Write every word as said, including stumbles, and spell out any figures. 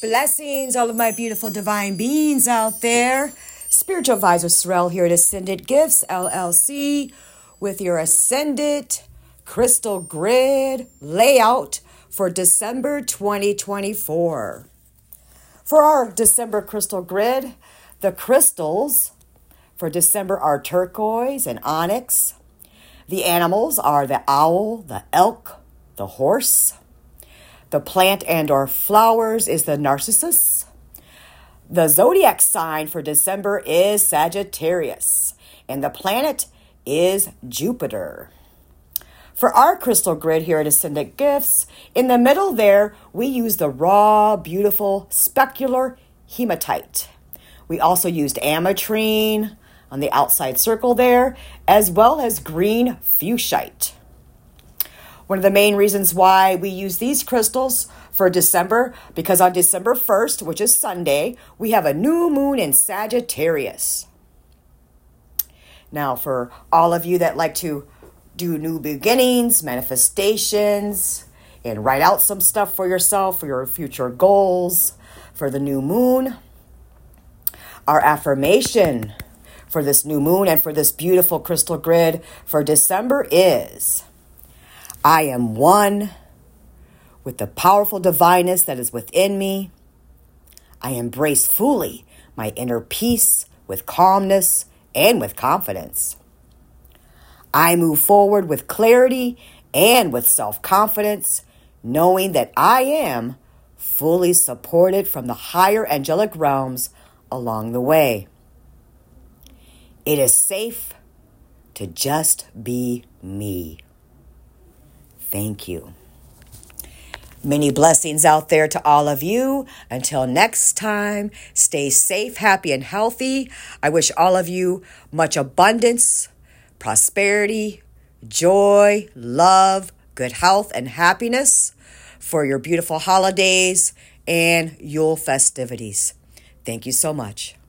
Blessings, all of my beautiful divine beings out there. Spiritual Advisor Sorrell here at Ascended Gifts, L L C, with your Ascended Crystal Grid layout for December twenty twenty-four. For our December Crystal Grid, the crystals for December are turquoise and onyx. The animals are the owl, the elk, the horse. The plant and or flowers is the narcissus. The zodiac sign for December is Sagittarius, and the planet is Jupiter. For our crystal grid here at Ascended Gifts, in the middle there, we use the raw, beautiful, specular hematite. We also used ametrine on the outside circle there, as well as green fuchsite. One of the main reasons why we use these crystals for December, because on December first, which is Sunday, we have a new moon in Sagittarius. Now, for all of you that like to do new beginnings, manifestations, and write out some stuff for yourself, for your future goals, for the new moon, our affirmation for this new moon and for this beautiful crystal grid for December is: I am one with the powerful divineness that is within me. I embrace fully my inner peace with calmness and with confidence. I move forward with clarity and with self-confidence, knowing that I am fully supported from the higher angelic realms along the way. It is safe to just be me. Thank you. Many blessings out there to all of you. Until next time, stay safe, happy, and healthy. I wish all of you much abundance, prosperity, joy, love, good health, and happiness for your beautiful holidays and Yule festivities. Thank you so much.